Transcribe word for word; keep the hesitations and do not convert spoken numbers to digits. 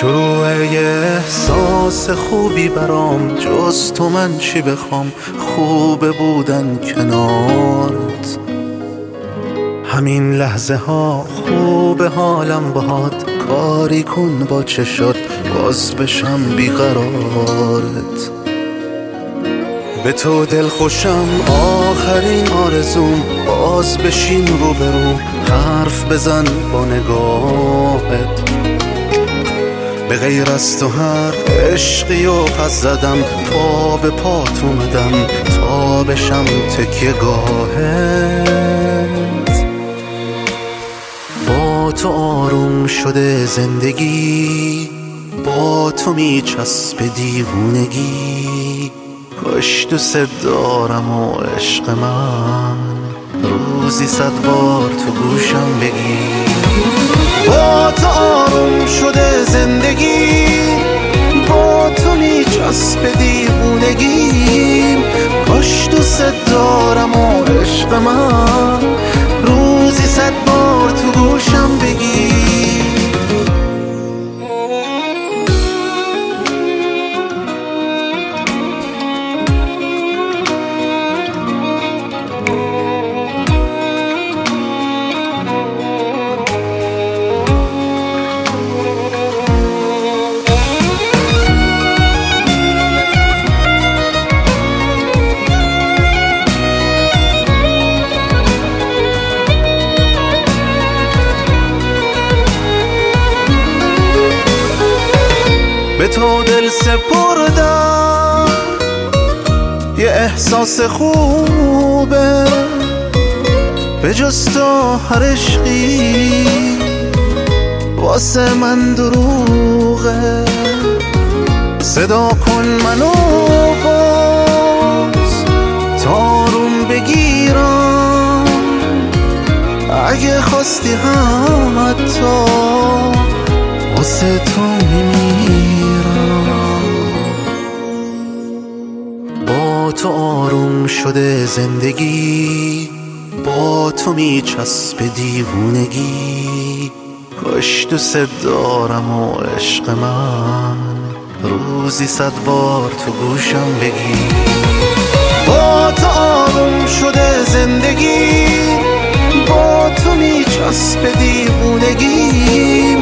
شروع احساس خوبی برام، جز تو من چی بخوام، خوبه بودن کنارت. همین لحظه ها خوبه حالم باهات، کاری کن با چشات باز بشم بیقرارت. به تو دل خوشم آخرین آرزوم، باز بشین رو برو حرف بزن با نگاهت. به غیر از تو هر عشقی و پس زدم، پا به پات اومدم تا بشم تکیه گاهت. با تو آروم شده زندگی، با تو میچسبه دیوونگی. کاش دوست دارم و عشق من روزی صد بار تو گوشم بگی. با تو آروم شده زندگی، با تو میچسبه دیوونگی. کاش دوست دارم و عشق من روزی صد بار تو گوشم بگی. به تو دل سپردم یه احساس خوبه، به جز تو هر عشقی واسه من دروغه. صدا کن منو باز تا روم بگیرم، اگه خواستی حتی واسه تو میمیرم. با تو آروم شده زندگی، با تو میچسبه دیوونگی. کاش دوست دارم و عشق من روزی صد بار تو گوشم بگی. با تو آروم شده زندگی، با تو میچسبه دیوونگی.